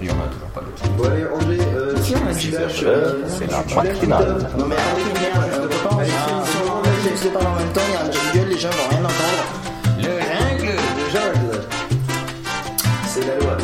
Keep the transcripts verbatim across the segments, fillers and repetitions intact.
puis on a toujours pas d'autres. Bon allez André, euh, Si, on a tu dit ça. lâches, Euh, euh, c'est tu- la tu pointe lâches finale. Twitter. Non mais attendez, merde, on peut pas enregistrer une émission, on se parle en même temps, il y a un jingle, les gens vont rien entendre. Le jungle. Le jungle. C'est la loi.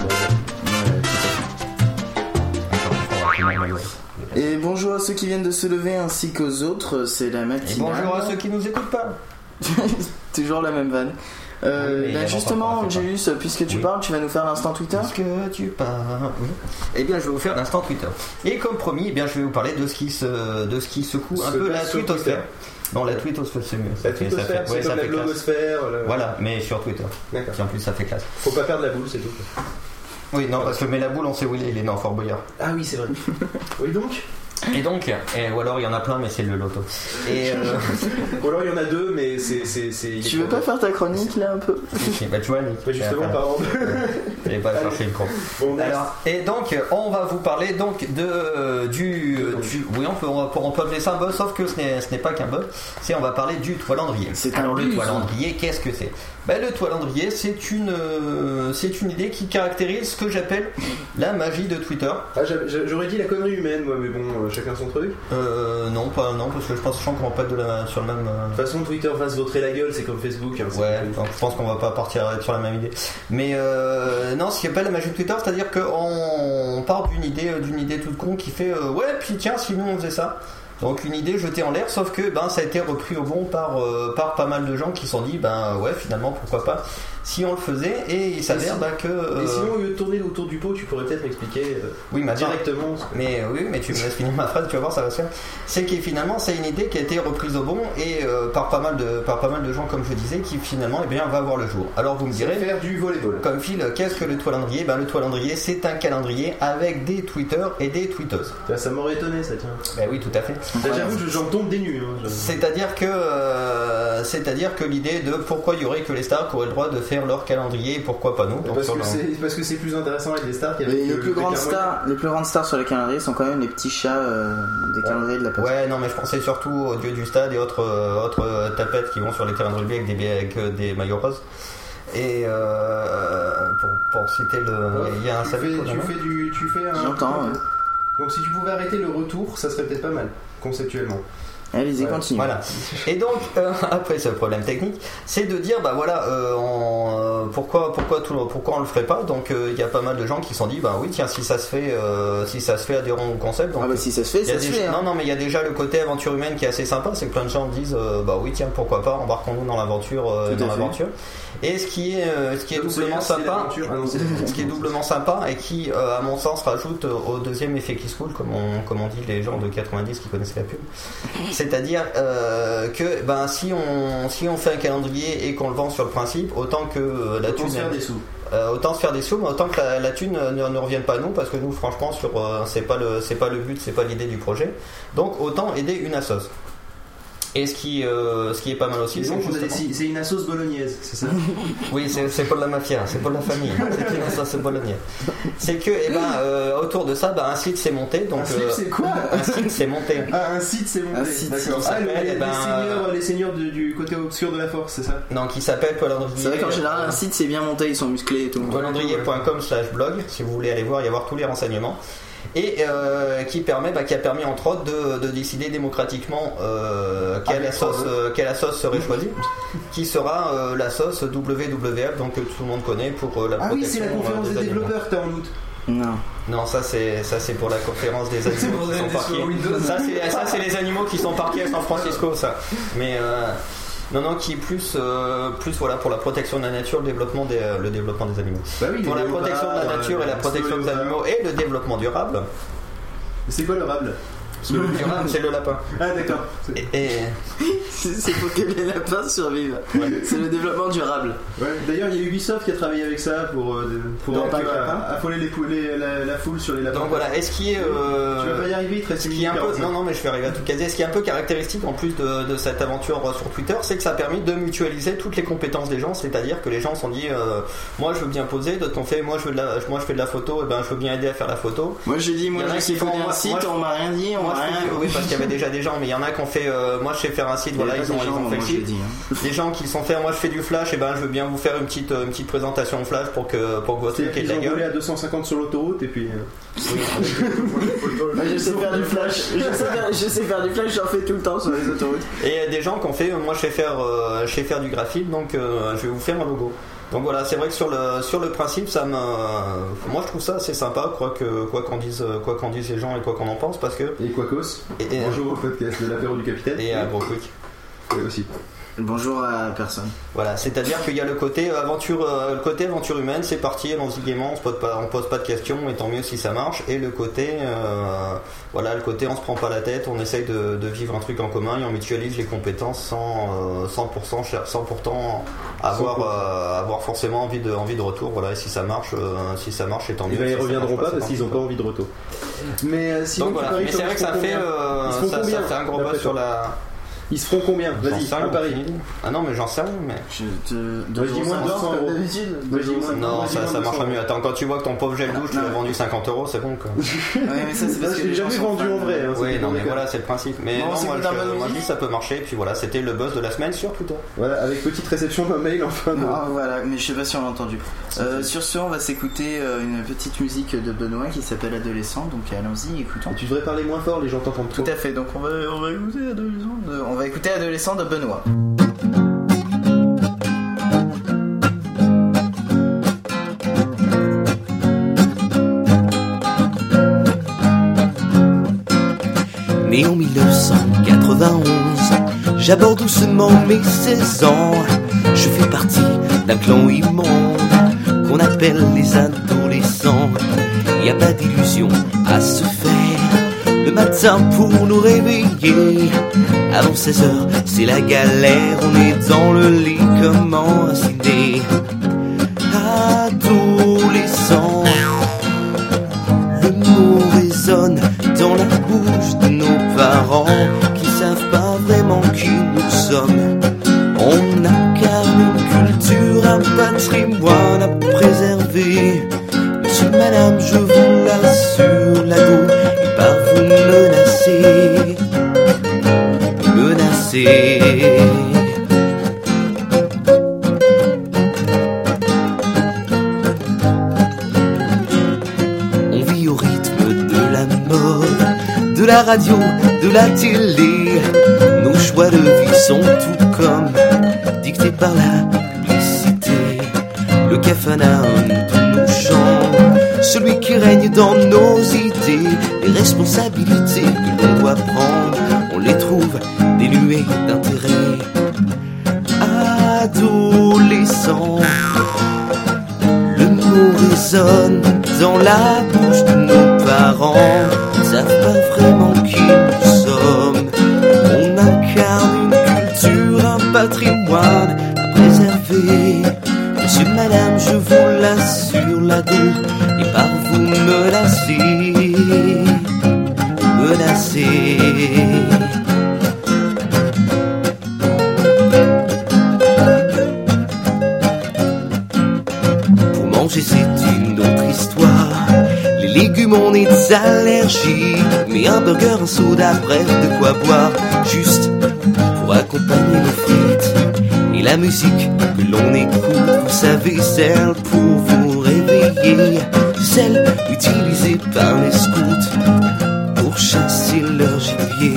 Et bonjour à ceux qui viennent de se lever ainsi qu'aux autres, c'est la Et matinale. bonjour à ceux qui nous écoutent pas. Toujours la même vanne. Euh, Oui, mais bah avant, justement, par contre, Angélus, puisque tu Oui. parles, tu vas nous faire l'instant Twitter. Est-ce que tu parles Oui. Eh bien, je vais vous faire l'instant Twitter. Et comme promis, eh bien, je vais vous parler de ce qui se, de ce qui secoue Se un peu la passe sur tweetosphère. Twitter. Non, la tweetosphère, c'est mieux. La Ça fait- ça twittosphère, fait- ouais, c'est ça comme la fait classe. blogosphère. le- Voilà, mais sur Twitter. D'accord. Puis en plus, ça fait classe. Faut pas perdre la boule, c'est tout. Oui, non, parce que mais la boule, on sait où il est, il est dans Fort Boyard. Ah oui, c'est vrai. Oui donc. Et donc, et, ou alors il y en a plein, mais c'est le loto. Et euh, Ou alors il y en a deux, mais c'est c'est c'est. il est Tu veux pour- pas faire ta chronique là un peu? bah tu vois, Nick, Mais justement, pardon. j'allais pas chercher le con. Bon, next. Alors, et donc, on va vous parler donc de euh, du, euh, du oui, on peut on, peut- on peut appeler ça un buzz, sauf que ce n'est ce n'est pas qu'un buzz. C'est on va parler du toilandrier. C'est Alors un le buzz. toilandrier, qu'est-ce que c'est? Ben, le toilandrier, c'est une euh, c'est une idée qui caractérise ce que j'appelle la magie de Twitter. Ah, j'a- j'a- j'aurais dit la connerie humaine, moi, mais bon, euh, chacun son truc. Euh, non, pas non, parce que je pense je pense qu'on va pas être de la, sur le même. euh, De toute façon, Twitter va se vautrer la gueule, c'est comme Facebook. Hein, c'est Ouais, comme- donc je pense qu'on va pas partir sur la même idée. Mais euh, non, ce qui appelle la magie de Twitter, c'est-à-dire qu'on on part d'une idée, d'une idée toute con qui fait euh, ouais, puis tiens, si nous on faisait ça. Donc une idée jetée en l'air, sauf que ben ça a été repris au bon par euh, par pas mal de gens qui se sont dit ben ouais, finalement pourquoi pas si on le faisait, et il s'avère si- ben, que euh, Et sinon, au lieu de tourner autour du pot, tu pourrais peut-être m'expliquer euh, oui, ma directement. ce que- Mais euh, oui, mais tu me laisses finir ma phrase, tu vas voir, ça va se faire. C'est que finalement, c'est une idée qui a été reprise au bon et euh, par pas mal de par pas mal de gens, comme je disais, qui finalement, eh bien, va voir le jour. Alors vous me C'est direz, faire du volleyball. comme fil, qu'est-ce que le toilandrier? Ben, le toilandrier, c'est un calendrier avec des tweeters et des tweeteuses. Ça, ça m'aurait étonné, ça tient. Ben oui, tout à fait. Là, j'avoue, je- j'en tombe des nues. Hein, je- C'est-à-dire que, euh, c'est-à-dire que l'idée de pourquoi il y aurait que les stars qui auraient le droit de faire leur calendrier et pourquoi pas nous. Donc, Parce sur que, le- c'est, parce que c'est plus intéressant avec des stars qu'avec Les, les le- plus le grandes Pékin stars, les plus grandes stars sur les calendriers sont quand même les petits chats euh, des calendriers de la poste. Ouais, non, mais je pensais surtout aux dieux du stade et autres, euh, autres euh, tapettes qui vont sur les terrains de rugby avec des, avec, euh, des maillots roses. Et euh, pour, pour citer le. Il y a un tu, salut. fais, quoi, tu, non fais du, tu fais un. J'entends, ouais. Donc si tu pouvais arrêter le retour, ça serait peut-être pas mal, conceptuellement. Allez-y, Ouais. continue. Voilà. Et donc, euh, après ce problème technique, c'est de dire, bah voilà, euh, on, euh, pourquoi, pourquoi, tout, pourquoi on le ferait pas. Donc, il y a pas mal de gens qui se sont dit, bah oui, tiens, si ça se fait, euh, si ça se fait adhérent au concept. Donc, Ah bah si ça se fait, il y a ça se déjà- fait. hein. Non, non, mais il y a déjà le côté aventure humaine qui est assez sympa, c'est que plein de gens disent, euh, bah oui, tiens, pourquoi pas, embarquons-nous dans l'aventure, euh, Tout à dans fait. l'aventure. Et ce qui est, euh, ce qui est Tom doublement Sawyer, c'est sympa, l'aventure. Ah non, c'est- ce qui est doublement sympa et qui, euh, à mon sens, rajoute au deuxième effet qui se coule, comme on, comme on dit les gens de quatre-vingt-dix qui connaissent la pub. C'est-à-dire euh, que, ben, si on, si on fait un calendrier et qu'on le vend sur le principe, autant que euh, la Autant thune, se faire des sous. euh, autant se faire des sous, mais autant que la, la thune ne, ne revienne pas à nous, parce que nous, franchement, sur, euh, c'est pas le, c'est pas le but, c'est pas l'idée du projet. Donc, autant aider une assoce. Et ce qui, euh, ce qui est pas mal aussi, Et c'est donc, on a des- justement- c'est c'est une assos bolognaise, c'est ça? oui, c'est, c'est pas de la mafia, c'est pas de la famille, c'est une assoce bolognaise. C'est que, eh ben, euh, autour de ça, ben, un site s'est monté, donc Un slip, euh, c'est quoi? un site s'est monté. Ah, un site, c'est monté. Un site, D'accord. qui Ah, le- s'appelle, les, eh ben, les seigneurs, les seigneurs du, du côté obscur de la force, c'est ça? Donc, il s'appelle Toilandrier. C'est vrai qu'en général, un site c'est bien monté, ils sont musclés et tout. toilandrier point com slash blog, si vous voulez aller voir, y avoir tous les renseignements. Et euh, qui permet, bah, qui a permis entre autres de, de décider démocratiquement euh, quelle, Avec sauce, trois euh, quelle sauce serait choisie, qui sera euh, la sauce W W F, donc que tout le monde connaît pour euh, la Ah oui, c'est protection la conférence euh, des animaux. développeurs que t'as en août. Non. Non, ça c'est ça c'est pour la conférence des animaux pour qui sont des- parqués. sur Windows. Ça c'est ça c'est les animaux qui sont parqués à San Francisco, ça. Mais euh, non non qui est plus euh, plus voilà pour la protection de la nature, le développement des euh, le développement des animaux. Bah oui, Pour les la protection de la léopards, nature et la euh, protection des léopards. animaux et le développement durable. C'est quoi le rable? Le durable, c'est le lapin. Ah d'accord. Et, et- C'est c'est pour que les lapins survivent. C'est le développement durable. Ouais. D'ailleurs, il y a Ubisoft qui a travaillé avec ça pour, euh, de- pour Dans euh, Pack Lapin. affoler les pou- les- la, la foule sur les lapins. donc voilà, est-ce qu'il est euh, Tu vas pas y arriver, il te reste ce une qui est un minute peu, quarante-cinq. non non mais je vais arriver à tout caser. Ce qui est un peu caractéristique en plus de, de cette aventure sur Twitter, c'est que ça a permis de mutualiser toutes les compétences des gens. C'est-à-dire que les gens se sont dit, euh, moi je veux bien poser, d'autres ont fait, moi je veux de la, moi je fais de la photo, et ben je veux bien aider à faire la photo. Moi j'ai dit, moi Il y en a j'ai qui essayé de font, faire un moi- site, moi, je- on m'a rien dit, on Moi moi, je fais, oui, parce qu'il y avait déjà des gens, mais il y en a qui ont fait. Euh, moi, je sais faire un site, voilà, ils ont, ils ont fait le site. Les gens qui sont faits, moi, je fais du flash, et ben, je veux bien vous faire une petite, une petite présentation de flash pour que, pour que votre truc ait de la gueule. Ils ont roulé à deux cent cinquante sur l'autoroute, et puis. Oui. Je sais faire du flash. Je sais faire, je sais faire du flash, j'en fais tout le temps sur les autoroutes. Et des gens qui ont fait, moi, je sais faire, euh, je sais faire du graphisme, donc euh, je vais vous faire un logo. Donc voilà, c'est vrai que sur le sur le principe, ça me, moi je trouve ça assez sympa, quoi que quoi qu'en disent quoi qu'en disent les gens et quoi qu'on en pense, parce que. Et Quacos. Et, et bonjour au podcast de l'apéro du capitaine. Et à Gros Quick. Oui aussi. Bonjour à personne. Voilà, c'est-à-dire qu'il y a le côté aventure, euh, le côté aventure humaine, c'est parti, allons-y gaiement, on se pose pas, on pose pas de questions, et tant mieux si ça marche. Et le côté, euh, voilà, le côté, on se prend pas la tête, on essaye de, de vivre un truc en commun et on mutualise les compétences sans, euh, sans pourtant, sans pourtant avoir, euh, avoir forcément envie de, envie de retour. Voilà, et si ça marche, euh, si ça marche, et tant mieux. Ils si reviendront pas, pas parce qu'ils ont pas envie de retour. Mais euh, sinon, donc, voilà. Mais c'est vrai que ça fait, euh, ça, ça fait un gros buzz sur la. Ils se feront combien? Vas-y, un pari. Ah non, mais j'en sais rien, mais. Je te. Dis-moi deux cents euros. Non, ça, ça marche mieux. Attends, quand tu vois que ton pauvre gel douche, tu l'as vendu cinquante euros, c'est bon, quoi. Ouais, mais ça, c'est parce que. Je l'ai jamais vendu en vrai. Oui, non, mais voilà, c'est le principe. Mais non, moi, je dis ça peut marcher, et puis voilà, c'était le buzz de la semaine sur Twitter. Voilà, avec petite réception d'un mail enfin. Ah, voilà, mais je sais pas si on l'a entendu. Sur ce, on va s'écouter une petite musique de Benoît qui s'appelle Adolescent, donc allons-y, écoutons. Tu devrais parler moins fort, les gens t'entendent trop. Tout à fait, donc on va écouter Adolescent. On va écouter Adolescent de Benoît. Né en mille neuf cent quatre-vingt-onze, j'aborde doucement mes seize ans. Je fais partie d'un clan immonde qu'on appelle les adolescents. Y a pas d'illusion à se faire le matin pour nous réveiller. Avant seize heures, c'est la galère, on est dans le lit comme enraciné. Adolescent, le mot résonne dans la bouche de nos parents qui savent pas vraiment qui nous sommes. On incarne une culture, un patrimoine à préserver. Monsieur, madame, je vous l'assure, l'ado est par vous menacé. Menacé. On vit au rythme de la mode, de la radio, de la télé. Nos choix de vie sont tout comme dictés par la publicité. Le capharnaüm de nos chants, celui qui règne dans nos idées. Les responsabilités que l'on doit prendre, on les trouve dénuées d'intérêt. Adolescent, le mot résonne dans la bouche de nos parents. Ils savent pas vraiment qui nous sommes. On incarne une culture, un patrimoine à préserver. Monsieur, madame, je vous l'assure, l'ado est par vous menacé. Menacé. Pour manger, c'est une autre histoire. Les légumes, on est des allergies. Mais un burger, un soda, bref, de quoi boire, juste pour accompagner nos frites. Et la musique que l'on écoute, vous savez, celle pour vous réveiller, celle utilisée par les scouts pour chasser leur gibier.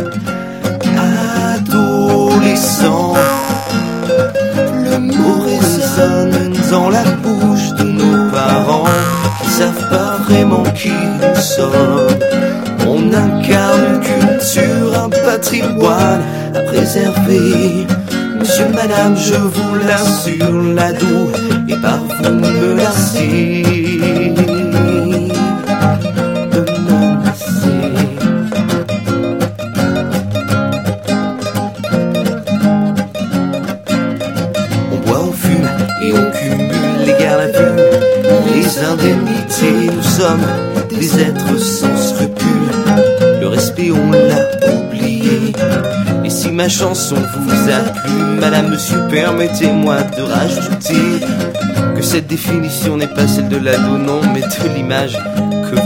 Adolescent, le mot résonne dans la bouche de nos parents qui savent pas vraiment qui nous sommes. On incarne une culture, un patrimoine à préserver. Monsieur, madame, je vous l'assure, l'ado est par vous menacé. On boit, on fume et on cumule les gardes à vue, les indemnités. Nous sommes des êtres sans scrupules. Le respect, on l'a oublié. Et si ma chanson vous a plu, madame, monsieur, permettez-moi de rajouter que cette définition n'est pas celle de l'ado, non, mais de l'image que